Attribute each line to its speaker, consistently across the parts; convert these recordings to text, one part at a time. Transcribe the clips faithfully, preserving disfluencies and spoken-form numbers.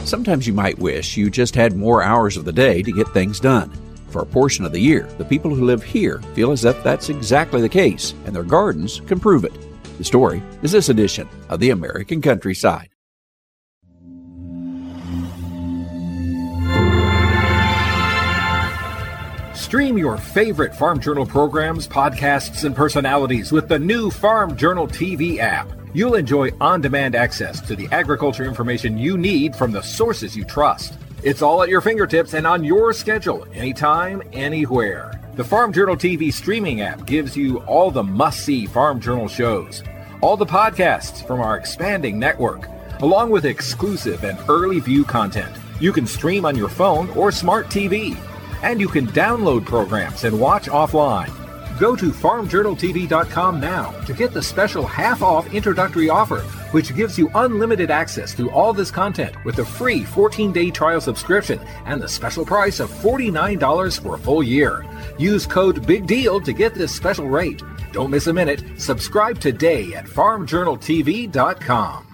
Speaker 1: Sometimes you might wish you just had more hours of the day to get things done. For a portion of the year, the people who live here feel as if that's exactly the case, and their gardens can prove it. The story is this edition of the American Countryside.
Speaker 2: Stream your favorite Farm Journal programs, podcasts, and personalities with the new Farm Journal T V app. You'll enjoy on-demand access to the agriculture information you need from the sources you trust. It's all at your fingertips and on your schedule, anytime, anywhere. The Farm Journal T V streaming app gives you all the must-see Farm Journal shows, all the podcasts from our expanding network, along with exclusive and early view content. You can stream on your phone or smart T V, and you can download programs and watch offline. Go to farm journal t v dot com now to get the special half-off introductory offer, which gives you unlimited access to all this content with a free fourteen-day trial subscription and the special price of forty-nine dollars for a full year. Use code BIGDEAL to get this special rate. Don't miss a minute. Subscribe today at farm journal t v dot com.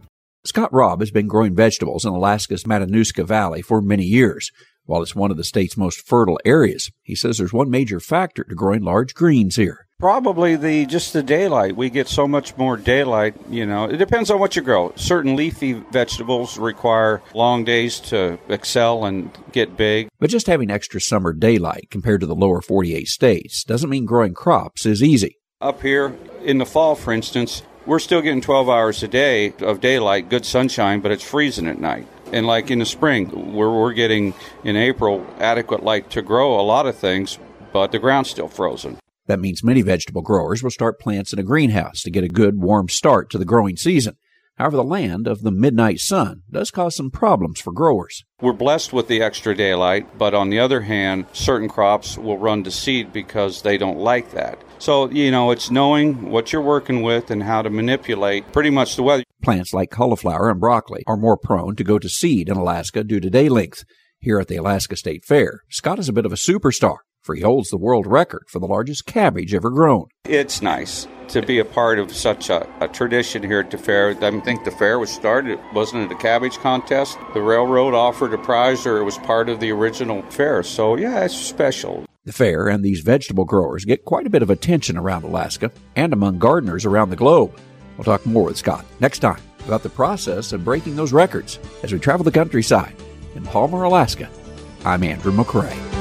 Speaker 1: Scott Robb has been growing vegetables in Alaska's Matanuska Valley for many years. While it's one of the state's most fertile areas, he says there's one major factor to growing large greens here.
Speaker 3: Probably the just the daylight. We get so much more daylight, you know. It depends on what you grow. Certain leafy vegetables require long days to excel and get big.
Speaker 1: But just having extra summer daylight compared to the lower forty-eight states doesn't mean growing crops is easy.
Speaker 3: Up here in the fall, for instance, we're still getting twelve hours a day of daylight, good sunshine, but it's freezing at night. And like in the spring, where we're getting, in April, adequate light to grow a lot of things, but the ground's still frozen.
Speaker 1: That means many vegetable growers will start plants in a greenhouse to get a good, warm start to the growing season. However, the land of the midnight sun does cause some problems for growers.
Speaker 3: We're blessed with the extra daylight, but on the other hand, certain crops will run to seed because they don't like that. So, you know, it's knowing what you're working with and how to manipulate pretty much the weather.
Speaker 1: Plants like cauliflower and broccoli are more prone to go to seed in Alaska due to day length. Here at the Alaska State Fair, Scott is a bit of a superstar, for he holds the world record for the largest cabbage ever grown.
Speaker 3: It's nice to be a part of such a, a tradition here at the fair. I think the fair was started, wasn't it a cabbage contest? The railroad offered a prize, or it was part of the original fair. So, yeah, it's special.
Speaker 1: The fair and these vegetable growers get quite a bit of attention around Alaska and among gardeners around the globe. We'll talk more with Scott next time about the process of breaking those records as we travel the countryside in Palmer, Alaska. I'm Andrew McCrae.